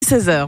16h.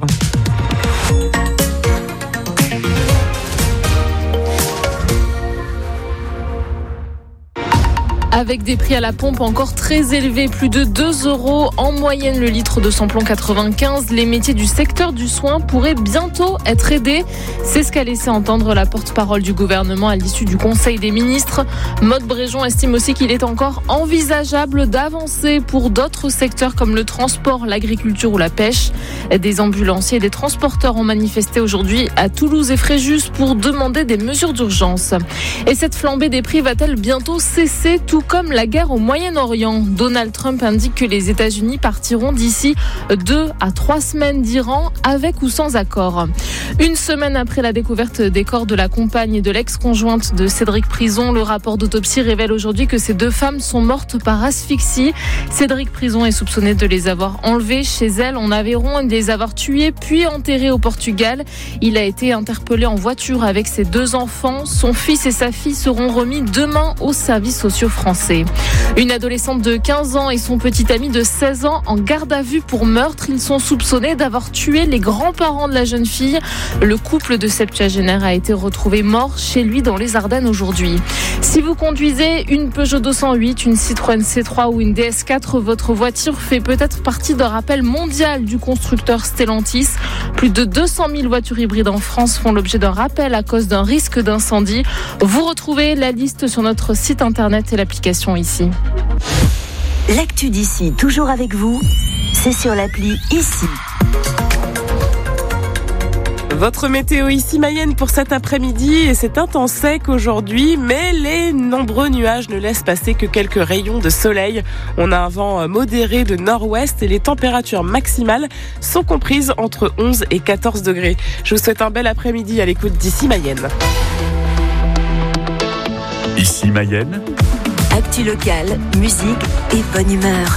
Avec des prix à la pompe encore très élevés, plus de 2 € en moyenne le litre de samplon 95, les métiers du secteur du soin pourraient bientôt être aidés. C'est ce qu'a laissé entendre la porte-parole du gouvernement à l'issue du Conseil des ministres. Maude Bréjon estime aussi qu'il est encore envisageable d'avancer pour d'autres secteurs comme le transport, l'agriculture ou la pêche. Des ambulanciers et des transporteurs ont manifesté aujourd'hui à Toulouse et Fréjus pour demander des mesures d'urgence. Et cette flambée des prix va-t-elle bientôt cesser, tout comme la guerre au Moyen-Orient? Donald Trump indique que les États-Unis partiront d'ici 2 à 3 semaines d'Iran, avec ou sans accord. Une semaine après la découverte des corps de la compagne et de l'ex-conjointe de Cédric Prison, le rapport d'autopsie révèle aujourd'hui que ces 2 femmes sont mortes par asphyxie. Cédric Prison est soupçonné de les avoir enlevées chez elle en Aveyron et de les avoir tuées puis enterrées au Portugal. Il a été interpellé en voiture avec ses 2 enfants. Son fils et sa fille seront remis demain aux services sociaux français. Une adolescente de 15 ans et son petit ami de 16 ans en garde à vue pour meurtre. Ils sont soupçonnés d'avoir tué les grands-parents de la jeune fille. Le couple de septuagénaires a été retrouvé mort chez lui dans les Ardennes aujourd'hui. Si vous conduisez une Peugeot 208, une Citroën C3 ou une DS4, votre voiture fait peut-être partie d'un rappel mondial du constructeur Stellantis. Plus de 200 000 voitures hybrides en France font l'objet d'un rappel à cause d'un risque d'incendie. Vous retrouvez la liste sur notre site internet et l'application ici. L'actu d'ici, toujours avec vous, c'est sur l'appli Ici. Votre météo ici Mayenne pour cet après-midi, et c'est un temps sec aujourd'hui, mais les nombreux nuages ne laissent passer que quelques rayons de soleil. On a un vent modéré de nord-ouest et les températures maximales sont comprises entre 11 et 14 degrés. Je vous souhaite un bel après-midi à l'écoute d'Ici Mayenne. Ici Mayenne. Actu locale, musique et bonne humeur.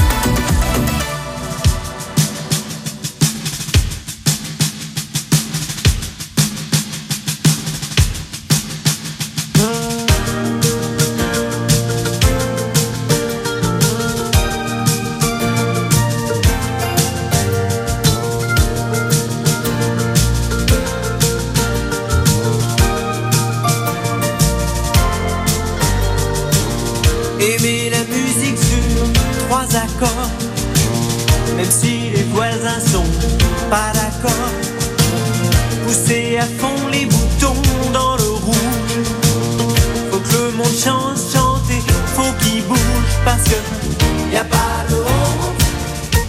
Aimer la musique sur 3 accords, même si les voisins sont pas d'accord. Pousser à fond les boutons dans le rouge. Faut que le monde change, chanter, faut qu'il bouge. Parce que y a pas de honte,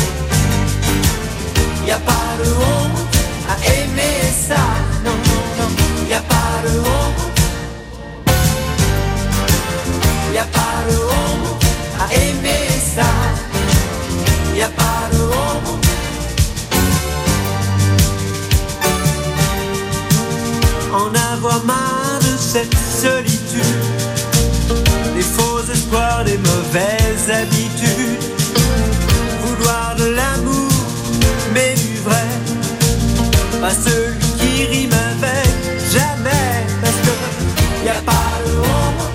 y a pas de honte à aimer ça. Non, non, non, y a pas de honte. Y a pas de honte à aimer ça. Y a pas de honte. En avoir marre de cette solitude, des faux espoirs, des mauvaises habitudes. Vouloir de l'amour, mais du vrai, pas celui qui rime avec jamais. Parce que y a pas de honte.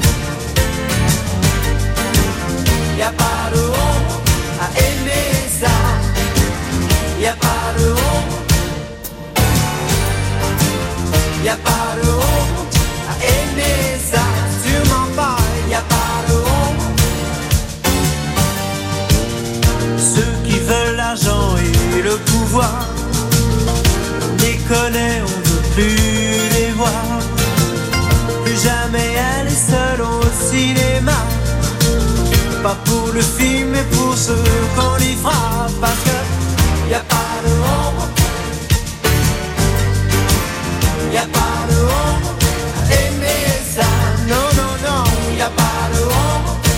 Y a pas de honte à aimer ça. Y a pas de honte. Y a pas de honte à aimer ça. Sûrement pas. Y a pas de honte. Ceux qui veulent l'argent et le pouvoir, on les connaît, on veut plus les voir. Plus jamais aller seul au cinéma. Pas pour le film, mais pour ceux qu'on y fera. Parce que y a pas de honte. Y a pas de honte à aimer ça. Non, non, non, y a pas de honte.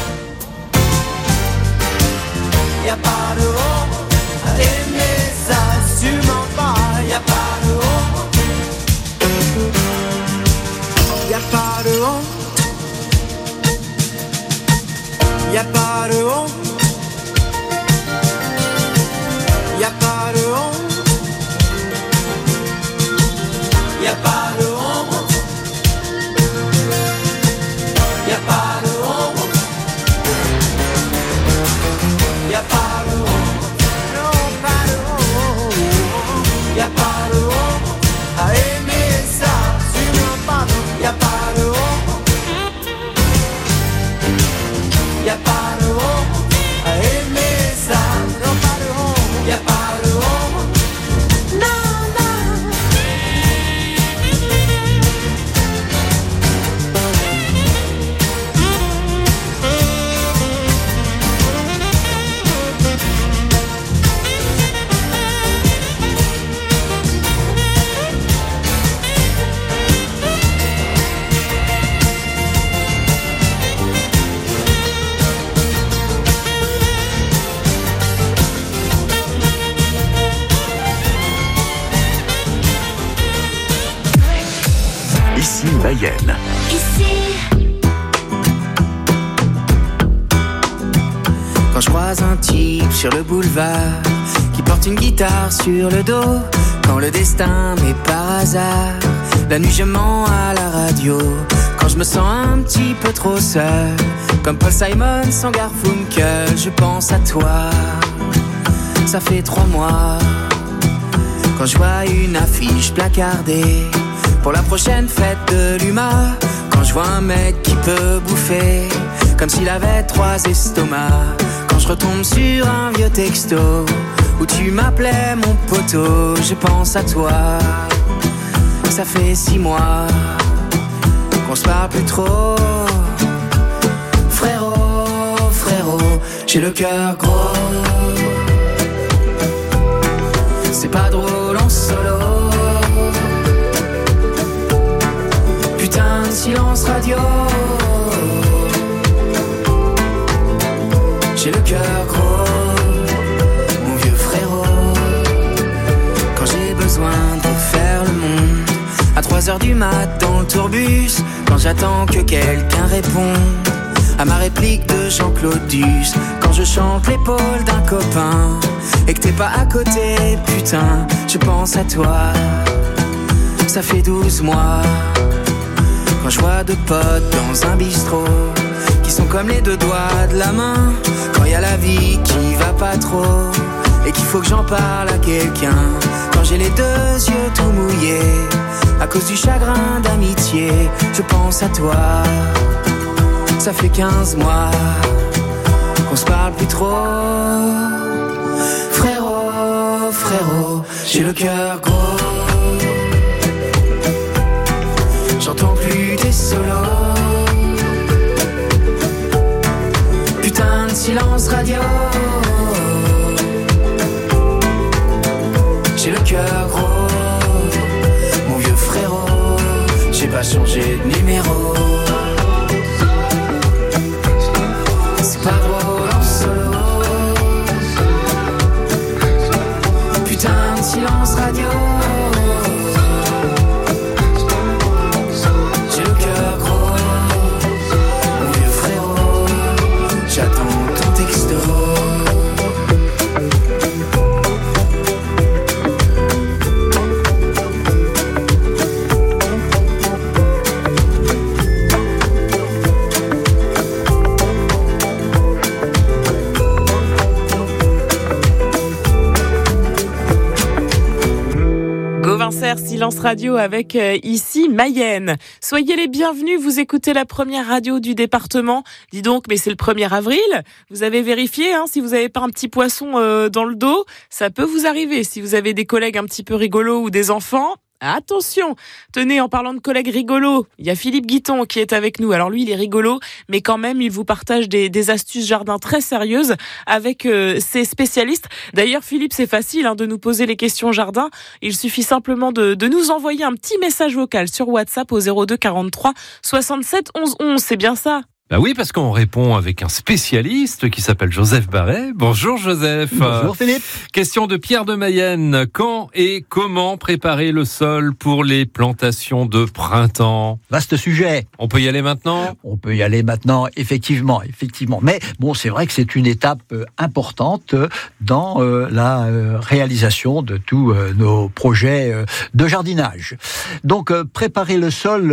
Y a pas de honte à aimer ça. Sûrement pas, y a pas de honte. Y a pas de honte. Y a pas de honte. Y a pas de Mayenne. Quand je croise un type sur le boulevard qui porte une guitare sur le dos, quand le destin met par hasard, la nuit je mens à la radio, quand je me sens un petit peu trop seul, comme Paul Simon sans Garfunkel, je pense à toi. Ça fait 3 mois, quand je vois une affiche placardée pour la prochaine fête de l'UMA, quand je vois un mec qui peut bouffer comme s'il avait 3 estomacs, quand je retombe sur un vieux texto où tu m'appelais mon poteau, je pense à toi. Ça fait 6 mois qu'on se parle plus trop. Frérot, frérot, j'ai le cœur gros. C'est pas drôle en solo. Putain de silence radio. J'ai le cœur gros, mon vieux frérot. Quand j'ai besoin de faire le monde à 3h du mat dans le tourbus, quand j'attends que quelqu'un réponde à ma réplique de Jean-Claude Duss, quand je chante l'épaule d'un copain et que t'es pas à côté, putain, je pense à toi. Ça fait 12 mois, quand je vois 2 potes dans un bistrot qui sont comme les 2 doigts de la main, quand y a la vie qui va pas trop et qu'il faut que j'en parle à quelqu'un, quand j'ai les 2 yeux tout mouillés à cause du chagrin d'amitié, je pense à toi. Ça fait 15 mois qu'on se parle plus trop. Frérot, frérot, j'ai le cœur gros. J'entends plus tes solos. Putain de silence radio. J'ai le cœur gros, mon vieux frérot. J'ai pas changé de numéro. C'est pas drôle en solo. Putain de silence radio. J'ai le cœur gros, mon vieux frérot. J'attends ton texto. Silence radio avec ici Mayenne. Soyez les bienvenus, vous écoutez la première radio du département. Dis donc, mais c'est le 1er avril. Vous avez vérifié, si vous n'avez pas un petit poisson dans le dos, ça peut vous arriver. Si vous avez des collègues un petit peu rigolos ou des enfants, attention. Tenez, en parlant de collègues rigolos, il y a Philippe Guiton qui est avec nous. Alors lui, il est rigolo, mais quand même, il vous partage des astuces jardin très sérieuses avec ses spécialistes. D'ailleurs, Philippe, c'est facile de nous poser les questions jardin. Il suffit simplement de nous envoyer un petit message vocal sur WhatsApp au 02 43 67 11 11. C'est bien ça? Bah oui, parce qu'on répond avec un spécialiste qui s'appelle Joseph Barret. Bonjour Joseph. Bonjour Philippe. Question de Pierre de Mayenne. Quand et comment préparer le sol pour les plantations de printemps? Vaste sujet. On peut y aller maintenant? On peut y aller maintenant, effectivement. Mais bon, c'est vrai que c'est une étape importante dans la réalisation de tous nos projets de jardinage. Donc, préparer le sol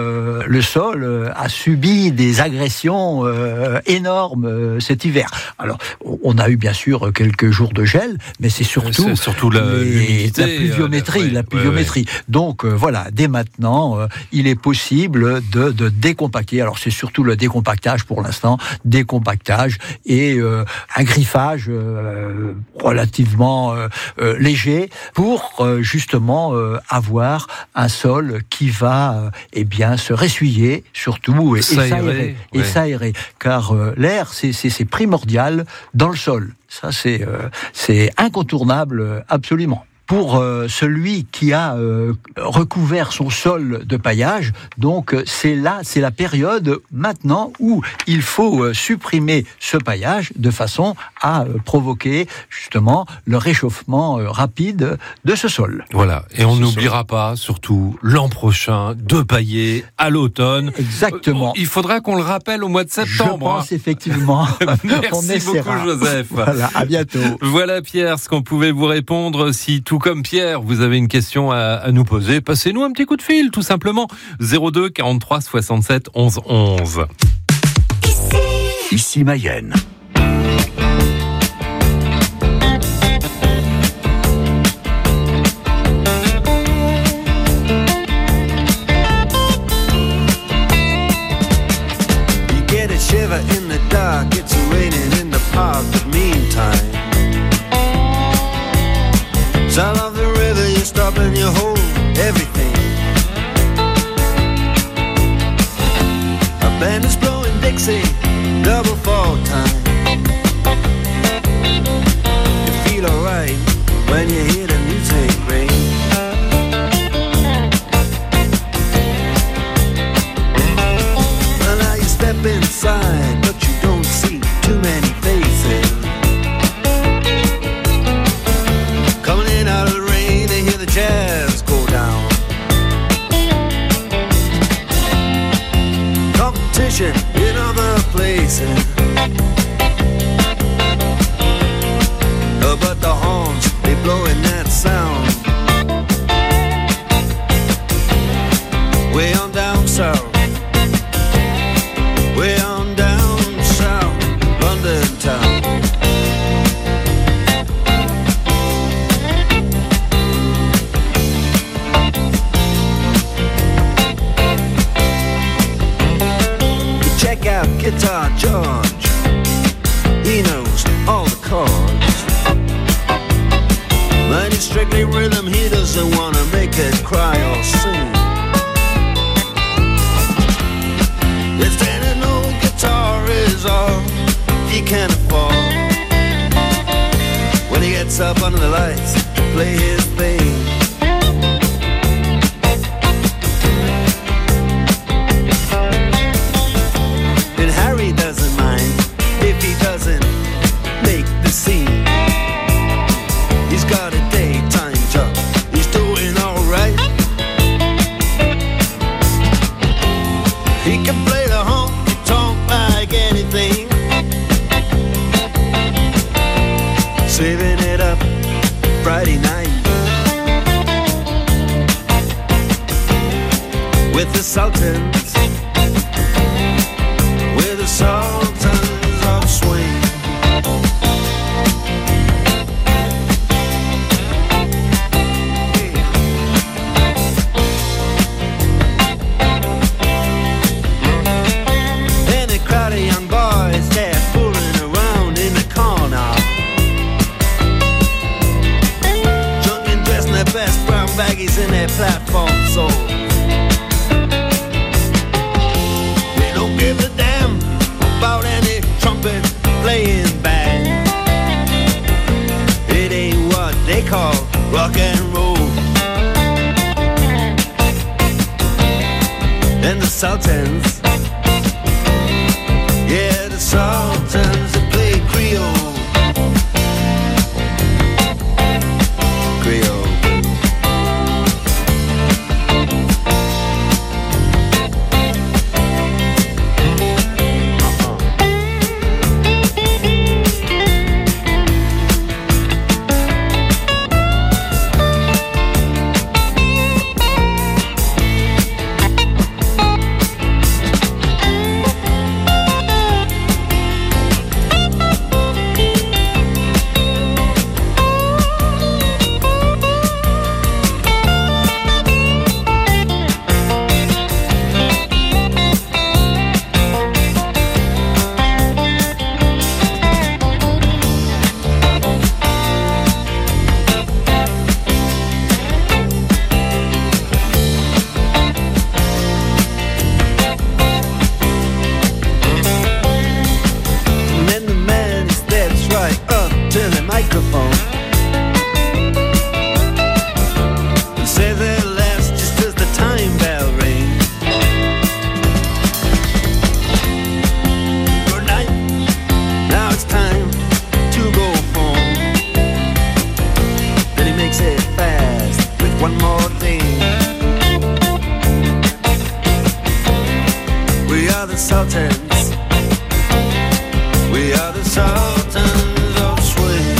a subi des agressions énorme cet hiver. Alors, on a eu bien sûr quelques jours de gel, mais c'est surtout la pluviométrie. Ouais. Donc voilà, dès maintenant, il est possible de décompacter. Alors c'est surtout le décompactage pour l'instant, décompactage et un griffage relativement léger pour justement avoir un sol qui va se ressuyer surtout et s'aérer. Et s'aérer, car l'air, c'est primordial dans le sol. Ça, c'est incontournable, absolument. pour celui qui a recouvert son sol de paillage. Donc c'est la période maintenant où il faut supprimer ce paillage de façon à provoquer justement le réchauffement rapide de ce sol. Voilà, et on n'oubliera pas surtout l'an prochain de pailler à l'automne. Exactement. Il faudra qu'on le rappelle au mois de septembre. Je pense effectivement. Merci beaucoup Joseph. Voilà, à bientôt. Voilà Pierre, ce qu'on pouvait vous répondre. Si tout comme Pierre, vous avez une question à nous poser, passez-nous un petit coup de fil, tout simplement. 02 43 67 11 11. Ici Mayenne. Shiver in the dark, it's raining in the park, but meantime sound of the river, you stop and you hold everything. A band is blowing Dixie, double fall time. You feel alright when you hear the music ring. Well, now you step inside, but you don't see too many faces. Coming in out of the rain, they hear the jazz go down. Competition in other places, but the horns, they blowing that sound. Way on down south, way on down south, London town. You check out Guitar George, he knows all the chords. But it's strictly rhythm, he doesn't wanna make it cry or sing. If an old guitar is all he can afford, when he gets up under the lights to play his thing. And Harry doesn't mind if he doesn't make the scene. He's got a daytime job, he's doing alright. He can play the honky-tonk like anything, saving it up Friday night with the Sultans, with the Sultans of Swing. Young boys, they're fooling around in the corner, drunk and dressed in their best brown baggies in their platform soles. They don't give a damn about any trumpet playing band. It ain't what they call rock and roll. And the Sultans, yeah, the Sultans that play Creole. Creole. one more thing. We are the Sultans. We are the Sultans of Swing.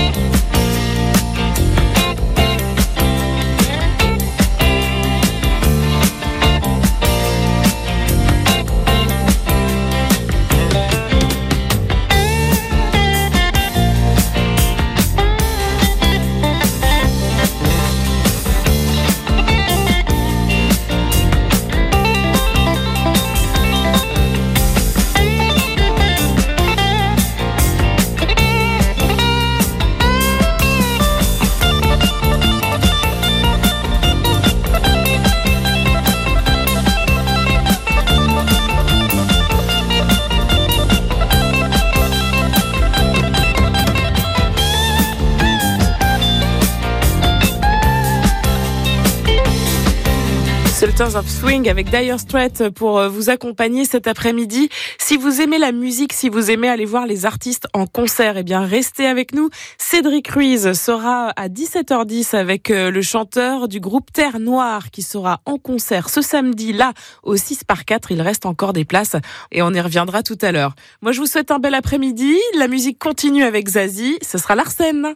Sultans of Swing avec Dire Straits pour vous accompagner cet après-midi. Si vous aimez la musique, si vous aimez aller voir les artistes en concert, eh bien restez avec nous. Cédric Ruiz sera à 17h10 avec le chanteur du groupe Terre Noire qui sera en concert ce samedi là au 6x4. Il reste encore des places et on y reviendra tout à l'heure. Moi je vous souhaite un bel après-midi. La musique continue avec Zazie. Ce sera Larsen.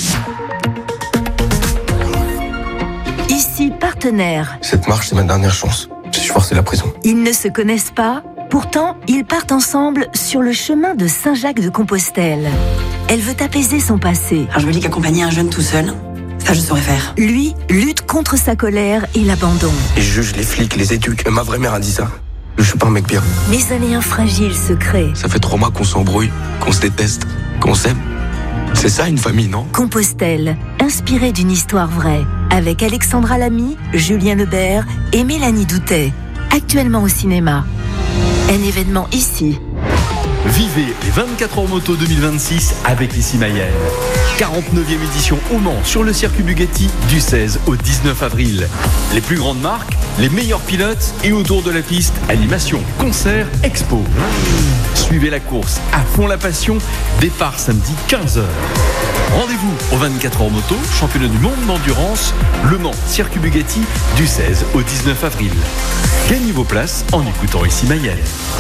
Ici, partenaire. Cette marche, c'est ma dernière chance. Si je force, c'est la prison. Ils ne se connaissent pas, pourtant, ils partent ensemble sur le chemin de Saint-Jacques-de-Compostelle. Elle veut apaiser son passé. Alors je me dis qu'accompagner un jeune tout seul, ça je saurais faire. Lui lutte contre sa colère et l'abandon. Et je juge les flics, les éduques. Ma vraie mère a dit ça. Je suis pas un mec bien. Mais un lien fragile se crée. Ça fait 3 mois qu'on s'embrouille, qu'on se déteste, qu'on s'aime. C'est ça une famille, non ? Compostelle, inspirée d'une histoire vraie, avec Alexandra Lamy, Julien Lebert et Mélanie Doutet. Actuellement au cinéma. Un événement ici. Vivez les 24 heures moto 2026 avec Ici Mayenne. 49e édition au Mans sur le circuit Bugatti du 16 au 19 avril. Les plus grandes marques, les meilleurs pilotes et autour de la piste, animation, concert, expo. Suivez la course à fond la passion, départ samedi 15h. Rendez-vous aux 24 heures moto, championnat du monde d'endurance, Le Mans, circuit Bugatti du 16 au 19 avril. Gagnez vos places en écoutant Ici Mayenne.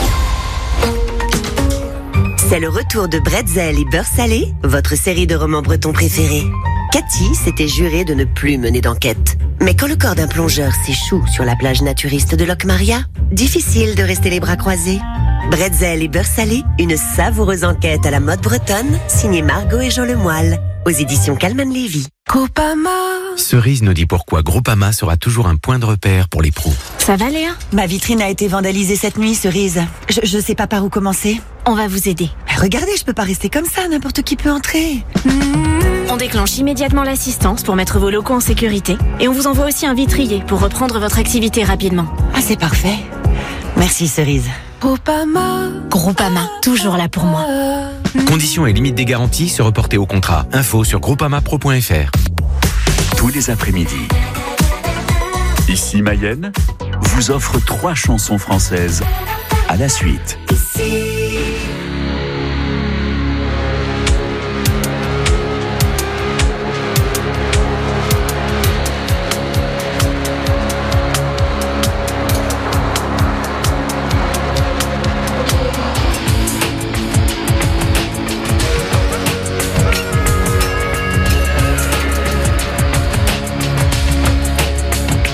C'est le retour de Bretzel et Beurre Salé, votre série de romans bretons préférés. Cathy s'était jurée de ne plus mener d'enquête. Mais quand le corps d'un plongeur s'échoue sur la plage naturiste de Locmaria, difficile de rester les bras croisés. Bretzel et Beurre Salé, une savoureuse enquête à la mode bretonne, signée Margot et Jean Lemoyle, aux éditions Calman Lévy. Groupama. Cerise nous dit pourquoi Groupama sera toujours un point de repère pour les pros. Ça va Léa ? Ma vitrine a été vandalisée cette nuit, Cerise. Je sais pas par où commencer. On va vous aider. Regardez, je peux pas rester comme ça, n'importe qui peut entrer. On déclenche immédiatement l'assistance pour mettre vos locaux en sécurité. Et on vous envoie aussi un vitrier pour reprendre votre activité rapidement. Ah, c'est parfait. Merci Cerise. Groupama, toujours là pour moi. Conditions et limites des garanties se reporter au contrat. Info sur groupamapro.fr. Tous les après-midi. Ici Mayenne vous offre 3 chansons françaises à la suite.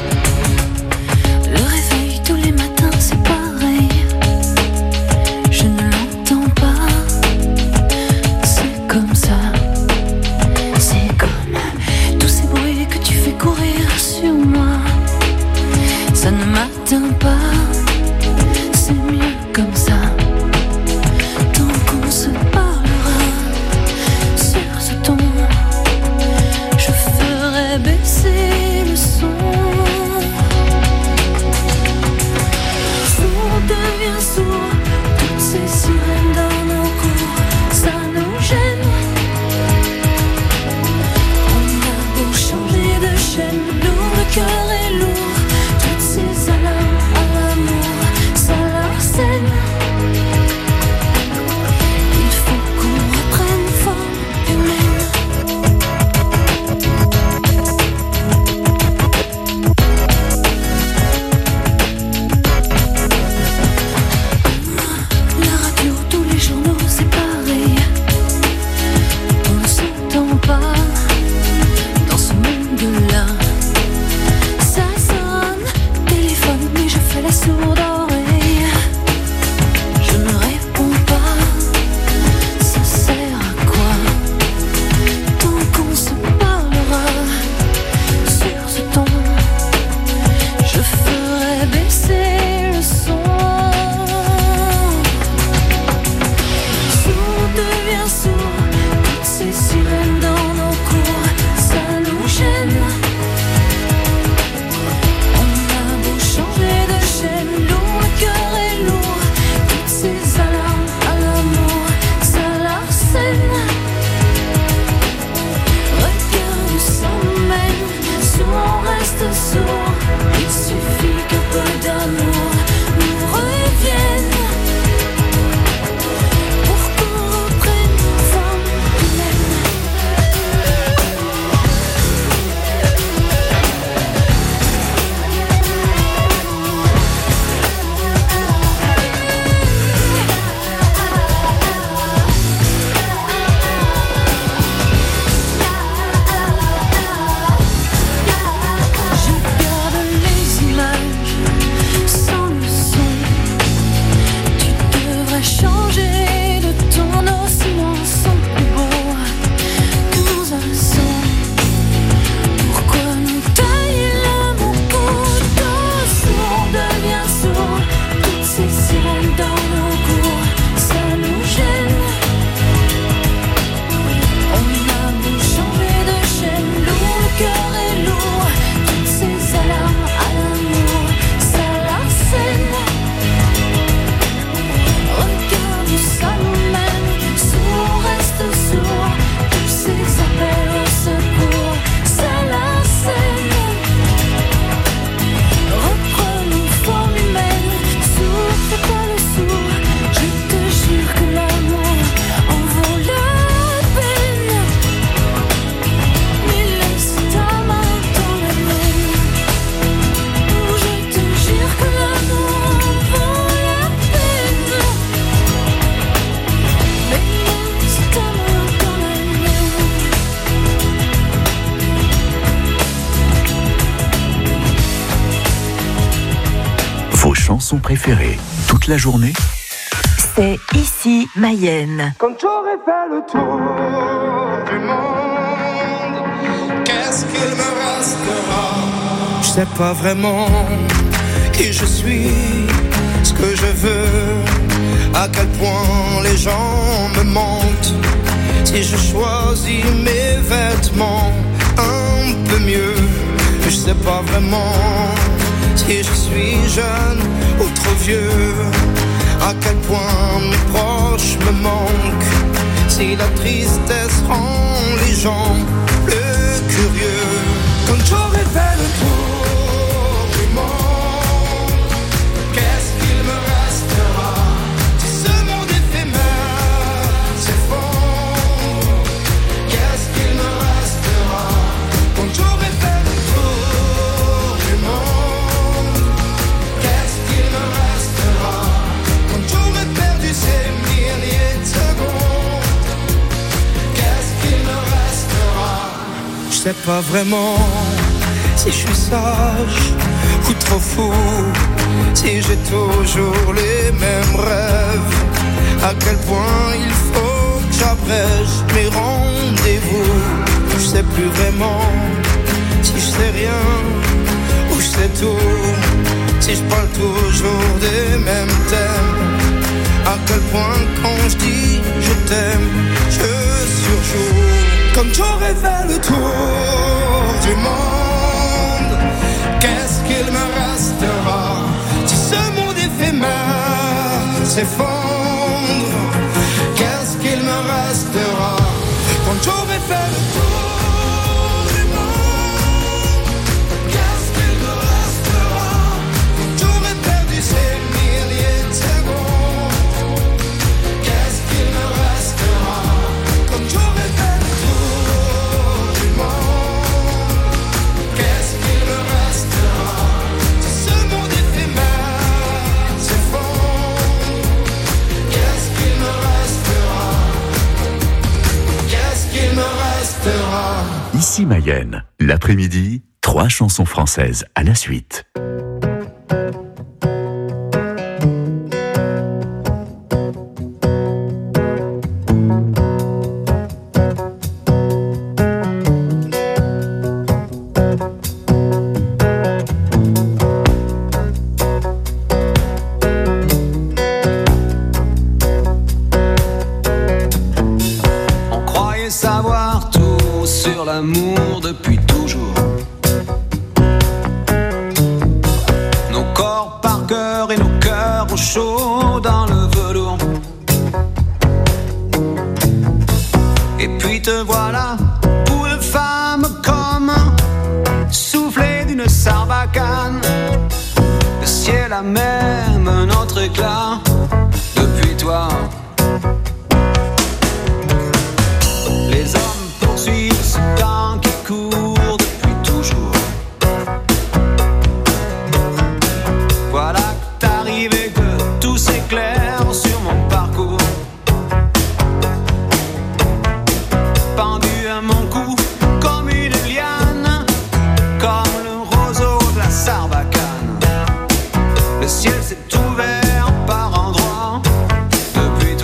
Le réveil tous les matins c'est pareil. Je chanson préférée. Toute la journée, c'est ici Mayenne. Quand j'aurai fait le tour du monde, qu'est-ce qu'il me restera? Je sais pas vraiment qui je suis, ce que je veux, à quel point les gens me mentent. Si je choisis mes vêtements un peu mieux, je sais pas vraiment si je suis jeune ou trop vieux, à quel point mes proches me manquent, si la tristesse rend les gens plus curieux. Quand j'aurai fait le tour du monde, qu'est-ce qu'il me restera? Si ce monde éphémère s'effondre, qu'est-ce qu'il me restera? Quand j'aurai fait le tour du monde, qu'est-ce qu'il me restera? Quand j'aurai perdu ces milliers de secondes, qu'est-ce qu'il me restera? Je sais pas vraiment si je suis sage ou trop fou, si j'ai toujours les mêmes rêves, à quel point il faut que j'abrège mes rendez-vous. Je sais plus vraiment si je sais rien ou je sais tout, si je parle toujours des mêmes thèmes, à quel point quand je dis je t'aime, je surjoue. Comme j'aurais fait le tour du monde, qu'est-ce qu'il me restera? Si ce monde éphémère s'effondre, qu'est-ce qu'il me restera? Quand j'aurai fait le tour du monde, qu'est-ce qu'il me restera? Quand j'aurai perdu ces milliers de secondes, qu'est-ce qu'il me restera? Quand j'aurai fait le tour du monde, qu'est-ce qu'il me restera? Si ce monde éphémère s'effondre, qu'est-ce qu'il me restera? Qu'est-ce qu'il me restera? ici Mayenne. L'après-midi, 3 chansons françaises à la suite. On croyait savoir tout sur l'amour depuis toujours. Nos corps par cœur et nos cœurs au chaud dans le velours. Et puis te voilà, boule de femme comme soufflé d'une sarbacane. Le ciel a même un autre éclat depuis toi. Les hommes poursuivent ce temps qui court depuis toujours. Voilà que t'arrives et que tout s'éclaire sur mon parcours. Pendu à mon cou comme une liane, comme le roseau de la sarbacane. Le ciel s'est ouvert par endroits depuis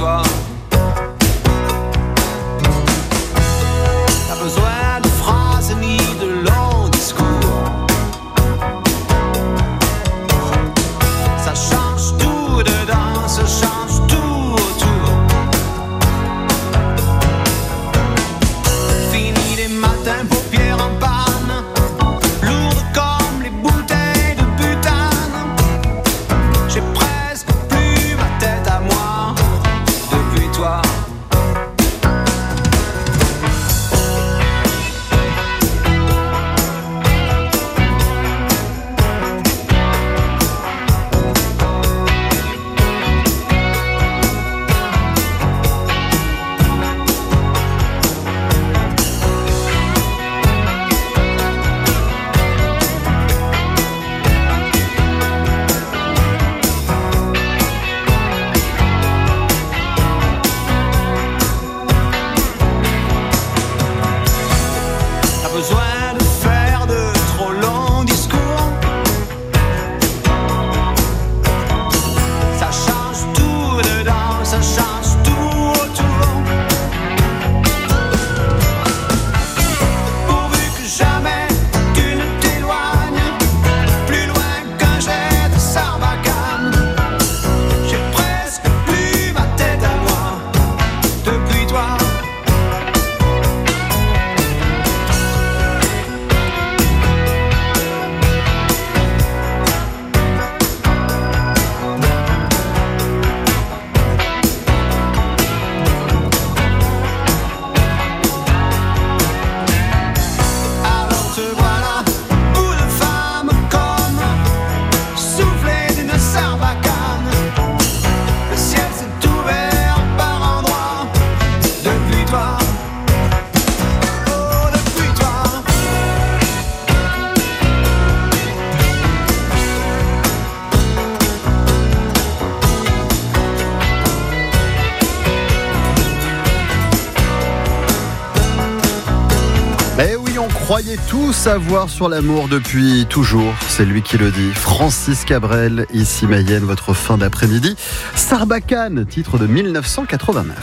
croyez tout savoir sur l'amour depuis toujours, c'est lui qui le dit. Francis Cabrel, ici Mayenne, votre fin d'après-midi. Sarbacane, titre de 1989.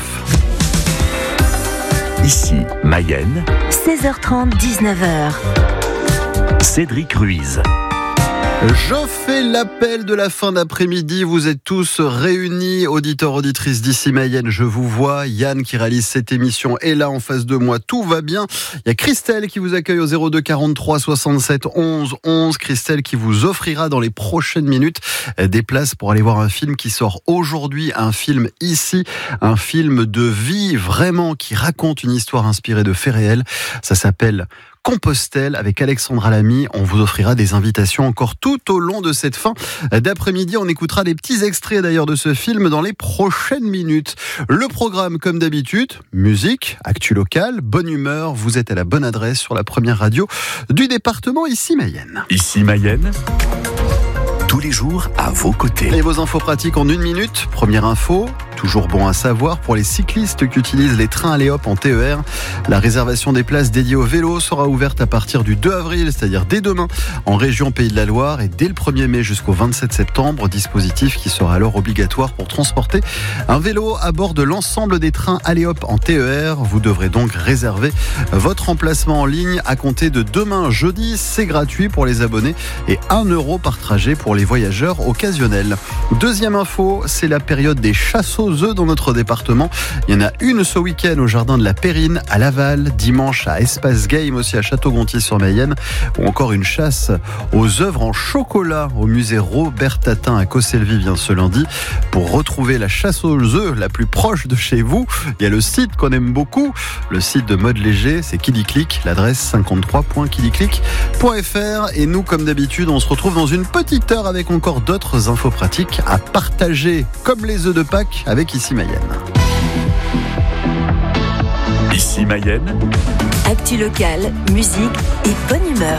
Ici Mayenne, 16h30, 19h. Cédric Ruiz. Je fais l'appel de la fin d'après-midi. Vous êtes tous réunis, auditeurs, auditrices d'ici Mayenne. Je vous vois. Yann qui réalise cette émission est là en face de moi. Tout va bien. Il y a Christelle qui vous accueille au 02 43 67 11 11. Christelle qui vous offrira dans les prochaines minutes des places pour aller voir un film qui sort aujourd'hui. Un film ici. Un film de vie vraiment qui raconte une histoire inspirée de faits réels. Ça s'appelle Compostelle avec Alexandra Lamy. On vous offrira des invitations encore tout au long de cette fin d'après-midi. On écoutera des petits extraits d'ailleurs de ce film dans les prochaines minutes. Le programme comme d'habitude, musique, actu locale, bonne humeur. Vous êtes à la bonne adresse sur la première radio du département, ici Mayenne. Ici Mayenne, tous les jours à vos côtés. Et vos infos pratiques en 1 minute. Première info, toujours bon à savoir pour les cyclistes qui utilisent les trains Allez-Hop en TER. La réservation des places dédiées au vélo sera ouverte à partir du 2 avril, c'est-à-dire dès demain, en région Pays de la Loire et dès le 1er mai jusqu'au 27 septembre. Dispositif qui sera alors obligatoire pour transporter un vélo à bord de l'ensemble des trains Allez-Hop en TER. Vous devrez donc réserver votre emplacement en ligne à compter de demain jeudi. C'est gratuit pour les abonnés et 1 € par trajet pour les voyageurs occasionnels. Deuxième info, c'est la période des chasses aux œufs dans notre département. Il y en a une ce week-end au jardin de la Périne à Laval, dimanche à Espace Game aussi à Château-Gontier-sur-Mayenne, ou encore une chasse aux œuvres en chocolat au musée Robert Tatin à Cosselvy ce lundi. Pour retrouver la chasse aux œufs la plus proche de chez vous, il y a le site qu'on aime beaucoup, le site de Mode Léger, c'est KiddyClick, l'adresse 53.kiddiclick.fr. Et nous, comme d'habitude, on se retrouve dans une petite heure avec encore d'autres infos pratiques à partager, comme les œufs de Pâques avec Ici Mayenne. Ici Mayenne, Actu locale, musique et bonne humeur.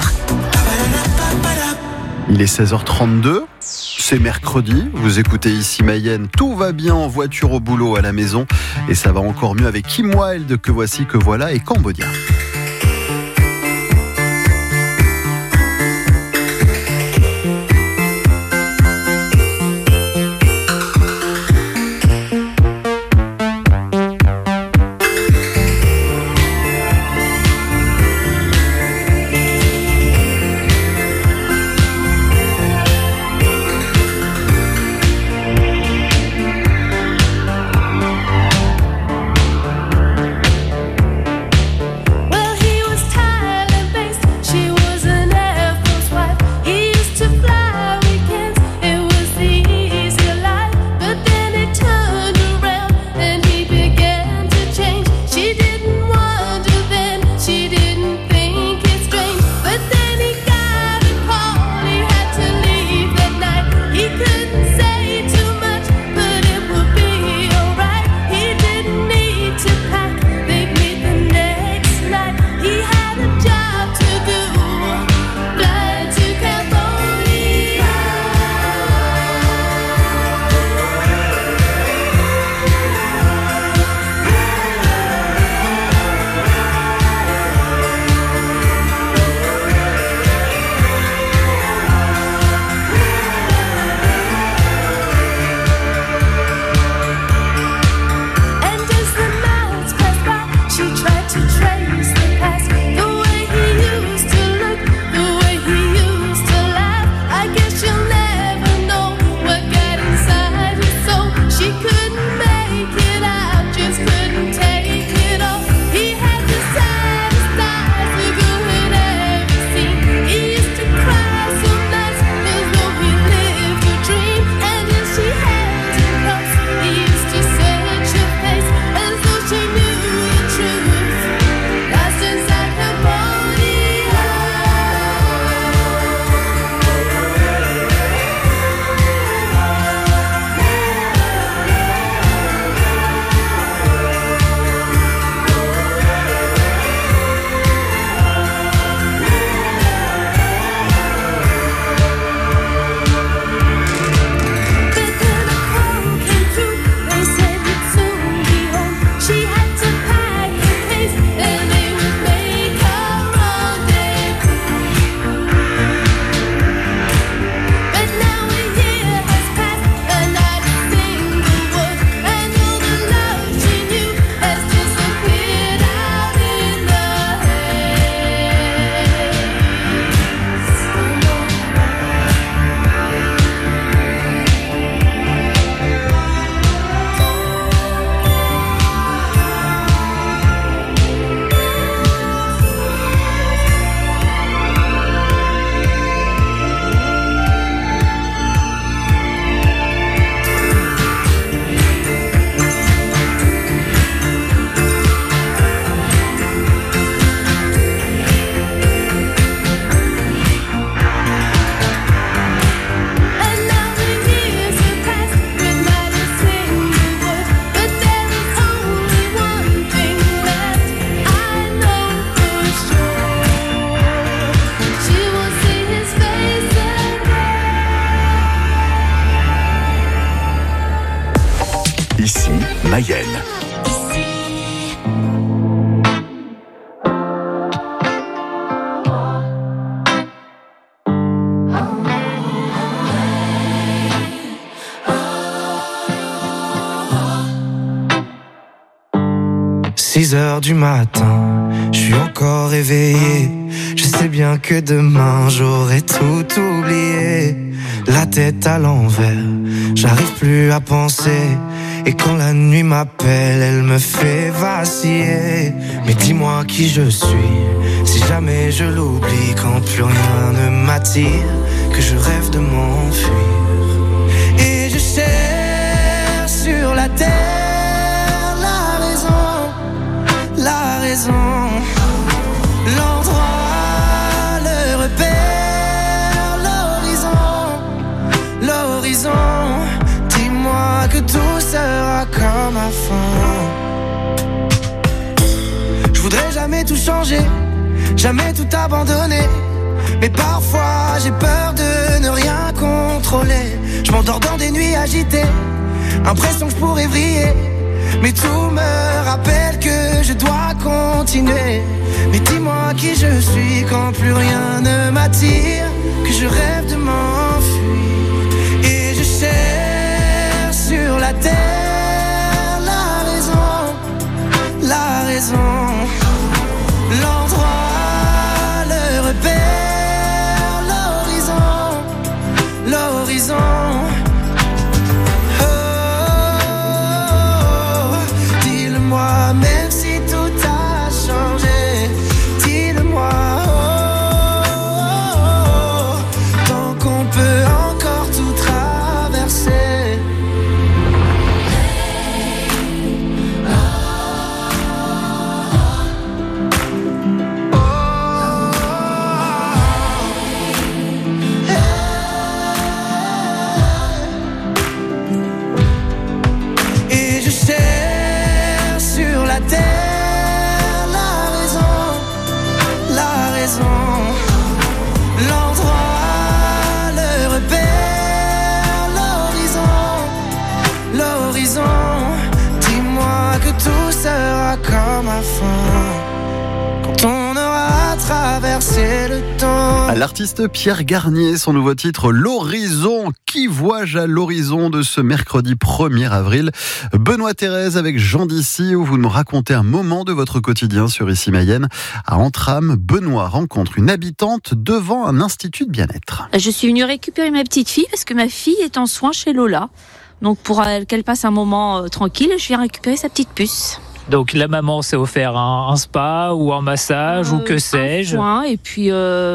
Il est 16h32, c'est mercredi, vous écoutez Ici Mayenne, tout va bien en voiture, au boulot, à la maison, et ça va encore mieux avec Kim Wilde, Que voici, que voilà, et Cambodia. Well, Ici, Mayenne. 6h du matin, je suis encore éveillé. Je sais bien que demain j'aurai tout oublié. La tête à l'envers, j'arrive plus à penser. Et quand la nuit m'appelle, elle me fait vaciller. Mais dis-moi qui je suis, si jamais je l'oublie. Quand plus rien ne m'attire, que je rêve de m'enfuir. Et je cherche sur la terre la raison, l'endroit, le repère, l'horizon. Dis-moi que tout sera comme avant. Je voudrais jamais tout changer, jamais tout abandonner. Mais parfois j'ai peur de ne rien contrôler. Je m'endors dans des nuits agitées, impression que je pourrais vriller. Mais tout me rappelle que je dois continuer. Mais dis-moi qui je suis quand plus rien ne m'attire, que je rêve de m'enfuir. Et je cherche sur la terre la raison, l'endroit, le repère, l'horizon. Même si tout a changé, dis-le-moi, tant qu'on peut encore tout traverser. Et je sais l'endroit, le repère, l'horizon. Dis-moi que tout sera comme avant, quand on aura traversé le temps. L'artiste Pierre Garnier, son nouveau titre L'Horizon. Qui vois-je à l'horizon de ce mercredi 1er avril? Benoît Thérèse avec Jean d'ici, où vous nous racontez un moment de votre quotidien sur Ici Mayenne. À Antram, Benoît rencontre une habitante devant un institut de bien-être. Je suis venue récupérer ma petite fille parce que ma fille est en soins chez Lola. Donc pour qu'elle passe un moment tranquille, je viens récupérer sa petite puce. Donc la maman s'est offert un spa ou un massage ou que sais-je. Un soin et puis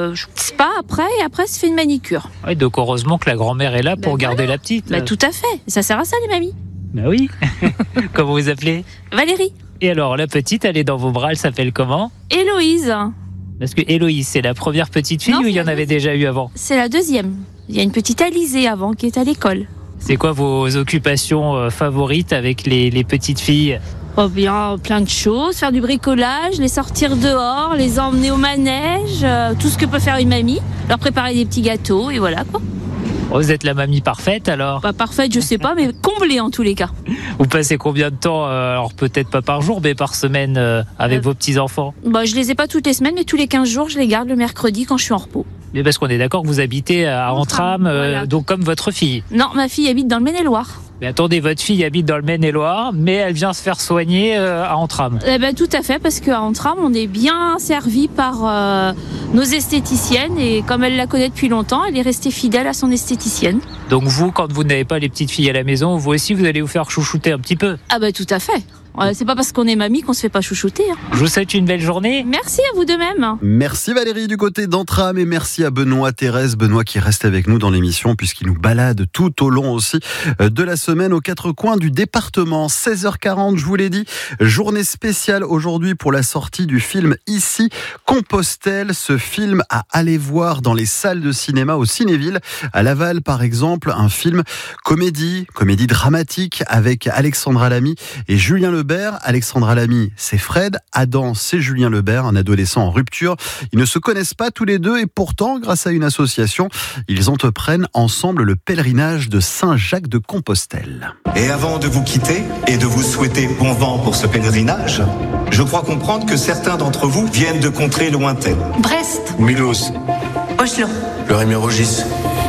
spa après et après se fait une manicure. Oui, donc heureusement que la grand-mère est là pour garder la petite. Tout à fait, ça sert à ça les mamies. Bah oui. Comment vous appelez? Valérie. Et alors la petite, elle est dans vos bras, elle s'appelle comment? Héloïse. Parce que Héloïse, c'est la première petite fille ou il y en avait déjà eu avant? C'est la deuxième. Il y a une petite Alizée avant qui est à l'école. C'est quoi vos occupations favorites avec les petites filles? Oh bien, plein de choses, faire du bricolage, les sortir dehors, les emmener au manège, tout ce que peut faire une mamie, leur préparer des petits gâteaux et voilà quoi. Vous êtes la mamie parfaite alors? Parfaite je sais pas, mais comblée en tous les cas. Vous passez combien de temps, alors peut-être pas par jour, mais par semaine avec vos petits-enfants? Je les ai pas toutes les semaines, mais tous les 15 jours je les garde le mercredi quand je suis en repos. Mais parce qu'on est d'accord que vous habitez à Antram, voilà. Donc comme votre fille? Non, ma fille habite dans le Maine-et-Loire. Mais attendez, votre fille habite dans le Maine-et-Loire, mais elle vient se faire soigner à Antram. Tout à fait, parce qu'à Antram, on est bien servi par nos esthéticiennes et comme elle la connaît depuis longtemps, elle est restée fidèle à son esthéticienne. Donc vous, quand vous n'avez pas les petites filles à la maison, vous aussi, vous allez vous faire chouchouter un petit peu? Tout à fait. C'est pas parce qu'on est mamie qu'on se fait pas chouchouter. Je vous souhaite une belle journée. Merci à vous de même. Merci Valérie du côté d'Antram et merci à Benoît Thérèse. Benoît qui reste avec nous dans l'émission puisqu'il nous balade tout au long aussi de la semaine aux quatre coins du département. 16h40, je vous l'ai dit, journée spéciale aujourd'hui pour la sortie du film Ici Compostelle. Ce film à aller voir dans les salles de cinéma au Cinéville. À Laval par exemple, un film comédie dramatique avec Alexandra Lamy et Julien Lebert. Lebert. Alexandra Lamy, c'est Fred. Adam, c'est Julien Lebert, un adolescent en rupture. Ils ne se connaissent pas tous les deux et pourtant, grâce à une association, ils entreprennent ensemble le pèlerinage de Saint-Jacques-de-Compostelle. Et avant de vous quitter et de vous souhaiter bon vent pour ce pèlerinage, je crois comprendre que certains d'entre vous viennent de contrées lointaines. Brest. Mulhouse. Oslo. Le Rémy-Rogis.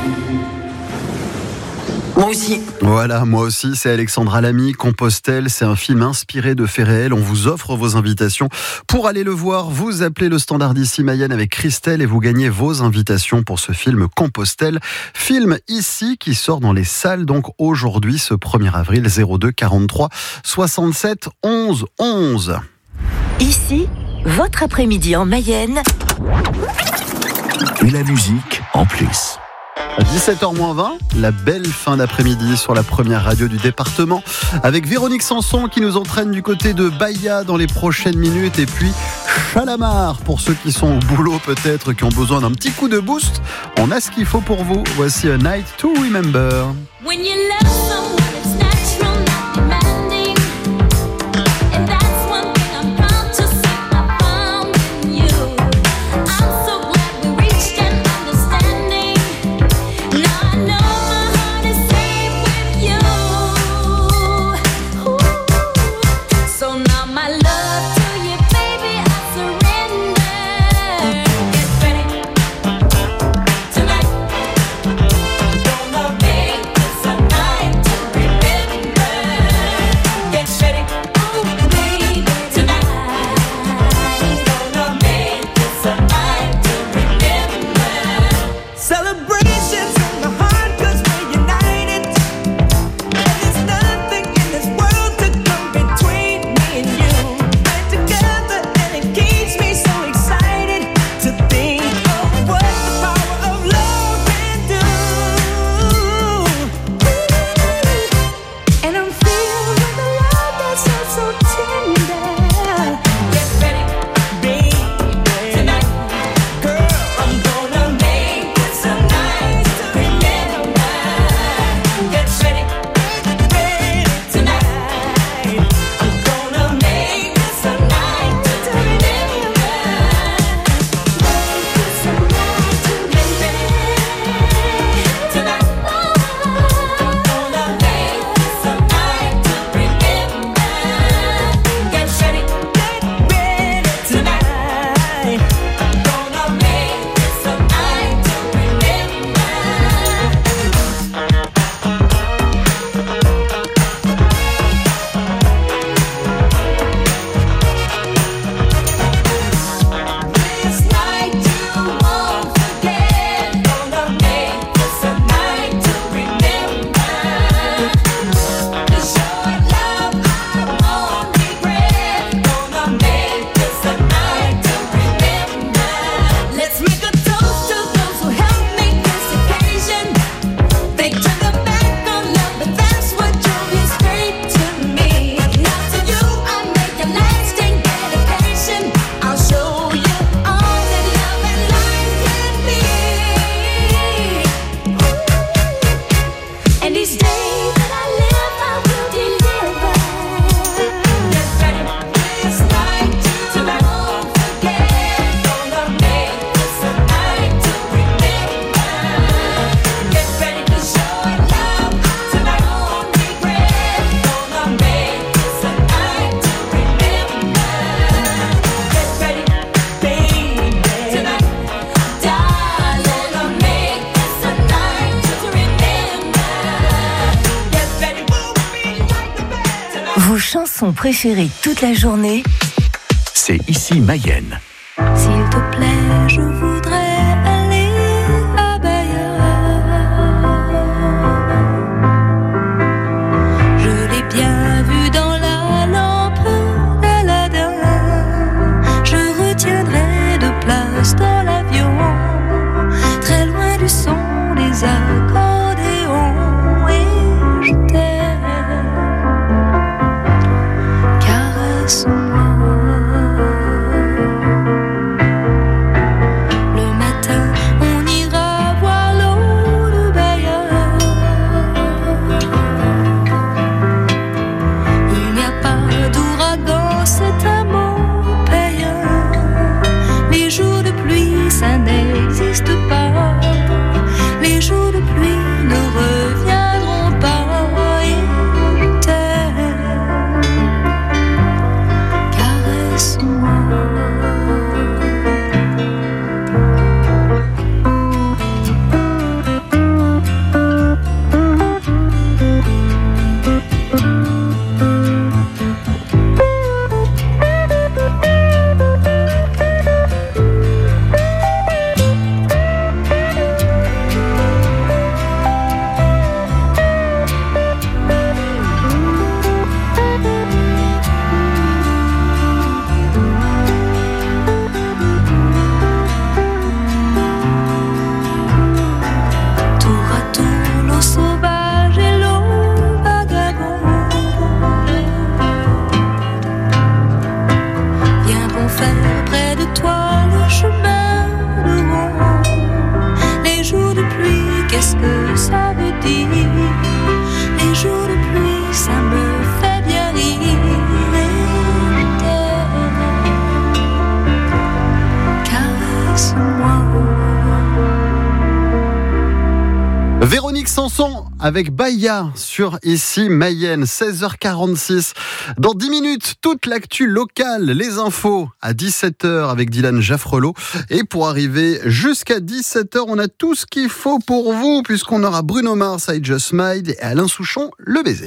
Moi aussi. Voilà, moi aussi, c'est Alexandra Lamy. Compostelle, c'est un film inspiré de faits réels. On vous offre vos invitations. Pour aller le voir, vous appelez le standard d'ici Mayenne avec Christelle et vous gagnez vos invitations pour ce film Compostelle. Film ici qui sort dans les salles donc aujourd'hui, ce 1er avril, 02 43 67 11 11. Ici, votre après-midi en Mayenne. Et la musique en plus. À 17h-20, la belle fin d'après-midi sur la première radio du département avec Véronique Sanson qui nous entraîne du côté de Bahia dans les prochaines minutes et puis Chalamar pour ceux qui sont au boulot peut-être, qui ont besoin d'un petit coup de boost. On a ce qu'il faut pour vous. Voici A Night to Remember. When you love someone, it's natural, not demanding. And that's one thing I'm proud to say I found in you. I'm so glad we reached an understanding. Now I know my heart is safe with you. Ooh. So now my love to you, baby, I surrender. Get ready tonight. Gonna make this a night to remember. Get ready, ooh, baby, tonight. Gonna make this a night to remember. Celebrations in the heart 'cause we're united. There's nothing in this world to come between me and you. We're together and it keeps me so excited to think of what the power of love can do. And I'm filled with a love that's so tender. Get ready, Baby, tonight. girl, I'm gonna make this a night to remember. Get ready Baby, tonight. I'm gonna make this a night to remember. It's a night to remember. Tonight. Gonna make this a night to remember. Get ready Baby, tonight, gonna make this a night to remember. This night you won't forget. Gonna make this a night to remember. 'Cause your love I won't regret. Gonna make this a night to remember. Let's make a toast to those who helped make this occasion. They turned their back on love, but that's what drove you straight to me. Now to you I make a lasting dedication. I'll show you all that love and life can be. And each day that I live, I will deliver. Get ready, This night you won't forget. Gonna make this a night to remember. get ready, 'Cause your love tonight won't regret. Gonna make this a night to remember. get ready, Baby, tonight. darling, gonna make this a night to remember. Get ready, Vos chansons préférées toute la journée. C'est ici Mayenne. S'il te plaît, je voudrais aller à Bahia. Je l'ai bien vu dans la lampe d'Aladin. Je retiendrai de place dans l'avion, très loin du son des accordéons. Et je t'aime, caresse-moi. dire. Les jours de pluie, ça me fait bien rire. Et je t'aime. Caresse-moi. Véronique Sanson avec Baya sur Ici Mayenne, 16h46. Dans 10 minutes, toute l'actu locale, les infos à 17h avec Dylan Jaffrelot. Et pour arriver jusqu'à 17h, on a tout ce qu'il faut pour vous, puisqu'on aura Bruno Mars, I Just Smiled, et Alain Souchon, Le Baiser.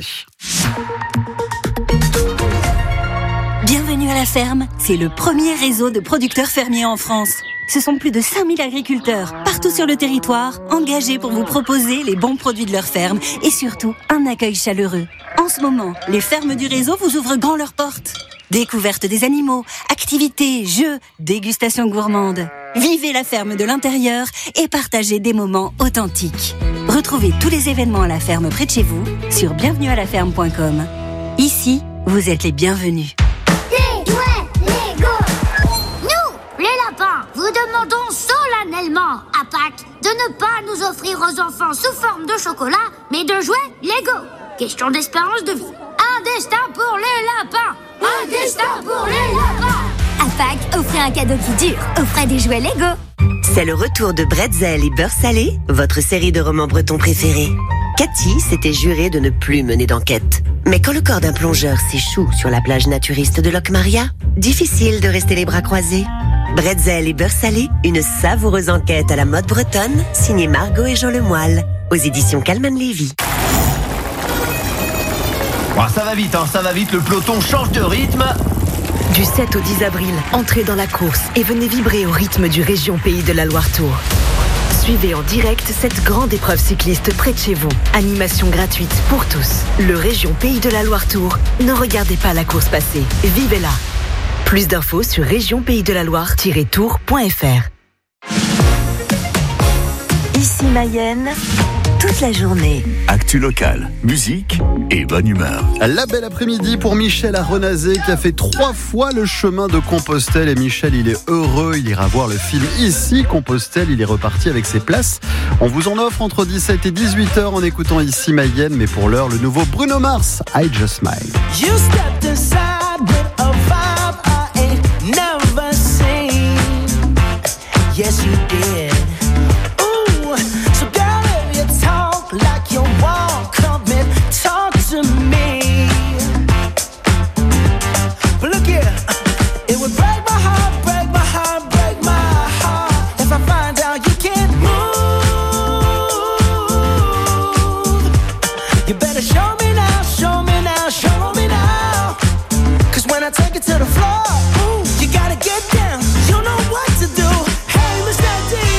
Bienvenue à la ferme, c'est le premier réseau de producteurs fermiers en France. Ce sont plus de 5000 agriculteurs, partout sur le territoire, engagés pour vous proposer les bons produits de leur ferme et surtout un accueil chaleureux. En ce moment, les fermes du réseau vous ouvrent grand leurs portes. Découverte des animaux, activités, jeux, dégustations gourmandes. Vivez la ferme de l'intérieur et partagez des moments authentiques. Retrouvez tous les événements à la ferme près de chez vous sur bienvenualaferme.com. Ici, vous êtes les bienvenus. Vous demandons solennellement à Pâques de ne pas nous offrir aux enfants sous forme de chocolat, mais de jouets Lego. Question d'espérance de vie. Un destin pour les lapins. Un destin pour les lapins. À Pâques, offrez un cadeau qui dure. Offrez des jouets Lego. C'est le retour de Bretzel et Beurre Salé, votre série de romans bretons préférés. Cathy s'était jurée de ne plus mener d'enquête. Mais quand le corps d'un plongeur s'échoue sur la plage naturiste de Locmaria, difficile de rester les bras croisés. Bretzel et Beurre Salé, une savoureuse enquête à la mode bretonne, signée Margot et Jean Lemoyle, aux éditions Calman Lévy. Oh, ça va vite, le peloton change de rythme. Du 7 au 10 avril, entrez dans la course et venez vibrer au rythme du Région Pays de la Loire Tour. Suivez en direct cette grande épreuve cycliste près de chez vous. Animation gratuite pour tous. Le Région Pays de la Loire Tour. Ne regardez pas la course passer, vivez-la. Plus d'infos sur région-pays-de-la-Loire-tour.fr. Ici Mayenne, toute la journée. Actu locale, musique et bonne humeur. La belle après-midi pour Michel à Renazé qui a fait 3 fois le chemin de Compostelle. Et Michel, il est heureux, il ira voir le film Ici Compostelle. Il est reparti avec ses places. On vous en offre entre 17 et 18h en écoutant Ici Mayenne. Mais pour l'heure, le nouveau Bruno Mars, I Just Smiled. You stepped inside with a vibe I ain't never seen. Yes, you did. Ooh, so girl, if you talk like you walk, come and talk to me. But look here, it would break my heart, break my heart, break my heart if I find out you can't move. You better show me now, show me now, show me now. 'Cause when I take it to the floor, ooh, you gotta get down. You know what to do. Hey, Mr. D.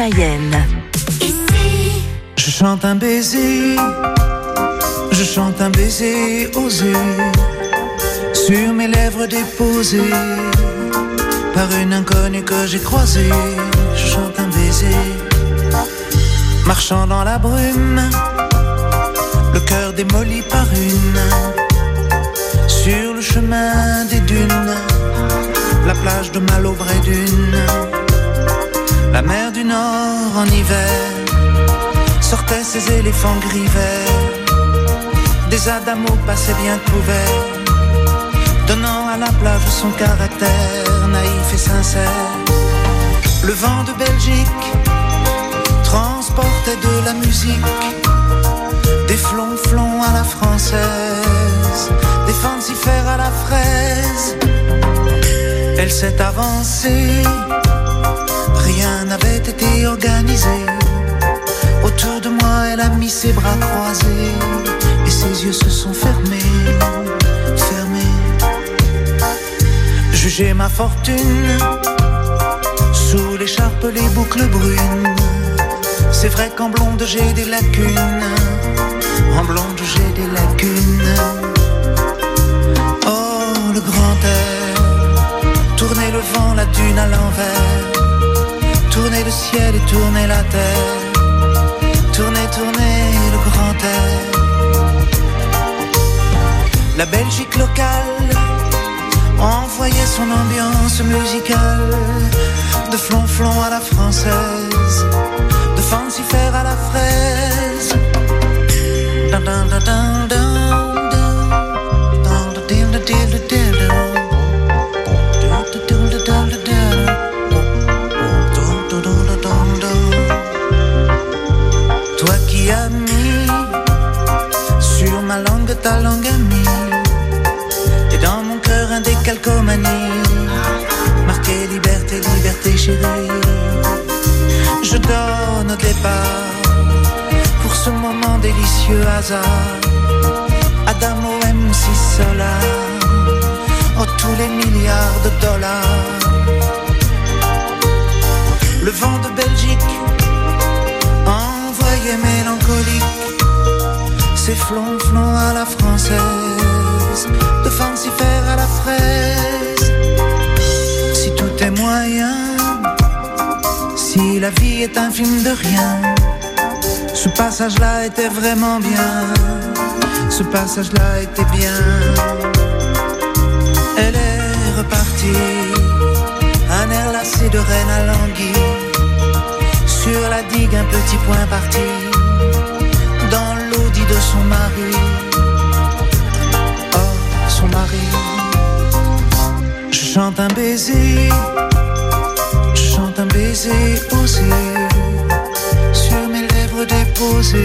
Mayenne. Je chante un baiser osé, sur mes lèvres déposées, par une inconnue que j'ai croisée. Je chante un baiser, marchant dans la brume, le cœur démoli par une, sur le chemin des dunes, la plage de Malaubré d'une, la mer du Nord en hiver, sortaient ces éléphants gris verts, des adamos passaient bien couverts, donnant à la plage son caractère naïf et sincère. Le vent de Belgique transportait de la musique, des flonflons à la française, des fancifères à la fraise. Elle s'est avancée, rien n'avait été organisé. Autour de moi, elle a mis ses bras croisés et ses yeux se sont fermés. Jugez ma fortune, sous l'écharpe les boucles brunes. C'est vrai qu'en blonde j'ai des lacunes, en blonde j'ai des lacunes. Oh, le grand air, tournez le vent, la dune à l'envers, tournez le ciel et tournez la terre, tournez, tournez le grand air. La Belgique locale envoyait son ambiance musicale, de flonflon à la française, de fancifère à la fraise. Toi qui as mis sur ma langue ta langue amie, et dans mon cœur un décalcomanie, marqué liberté, liberté chérie. Je donne au départ pour ce moment délicieux hasard, Adamo MC Solar, oh tous les milliards de dollars. Le vent de Belgique envoyait mélancolique, ses flonflons à la française, de fancifère à la fraise. Si tout est moyen, si la vie est un film de rien, ce passage-là était vraiment bien, ce passage-là était bien. Elle est repartie, un air lassé de reine à l'anguille, sur la digue un petit point parti, dans l'audit de son mari. Oh, son mari. Je chante un baiser, je chante un baiser osé, sur mes lèvres déposées.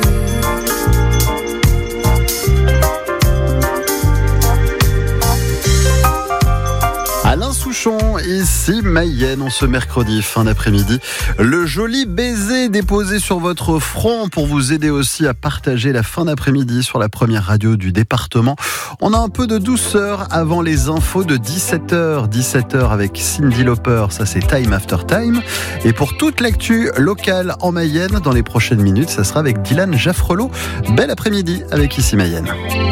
Alain Souchon, ici Mayenne, en ce mercredi fin d'après-midi. Le joli baiser déposé sur votre front pour vous aider aussi à partager la fin d'après-midi sur la première radio du département. On a un peu de douceur avant les infos de 17h. 17h avec Cyndi Lauper, ça c'est Time After Time. Et pour toute l'actu locale en Mayenne, dans les prochaines minutes, ça sera avec Dylan Jaffrelot. Bel après-midi avec ici Mayenne.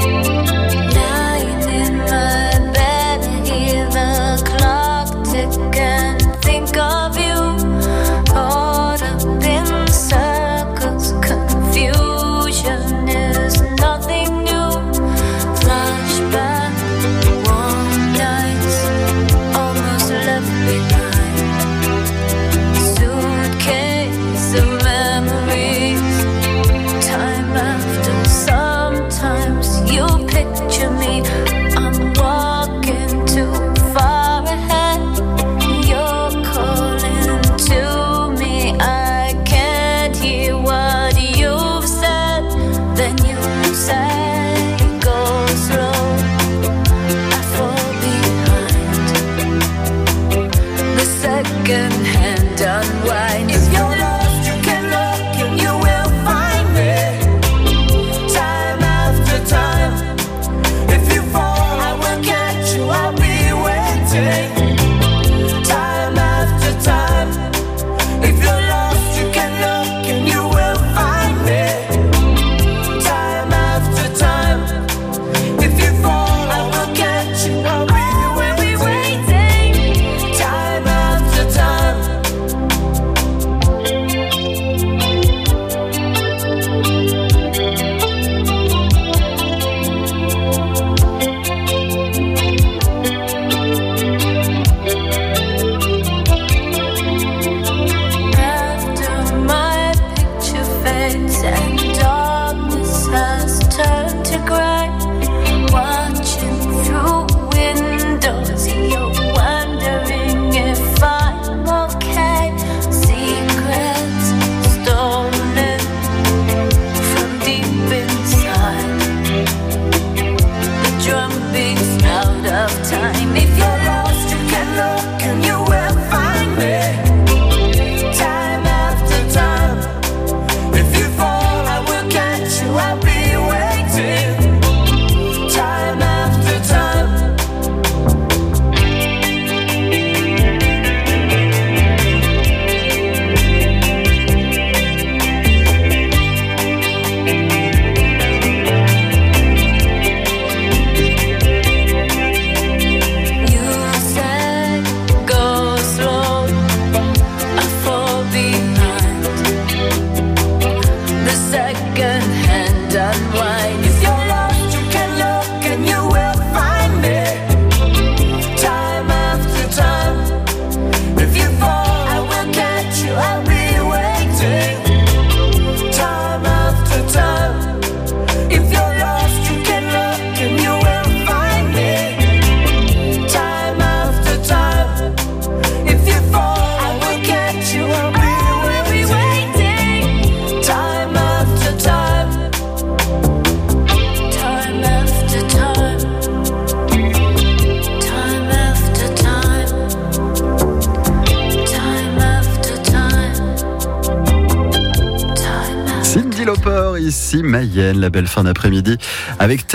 Think of you, caught up in circles. Confusion is nothing new. Flashback, warm nights, almost left behind. Suitcase of memories, time after sometimes you mine. If you're lost, you can look and you will find me. Time after time. If you fall, I will catch you, I'll be waiting. Time after time. If you're lost, you can look and you will find me. Time after time. If you fall, I will catch you, I'll be waiting. Time after time. Time after time. Time after time. Time after time. Cyndi Lauper, ici Mayenne, la belle fin d'après-midi avec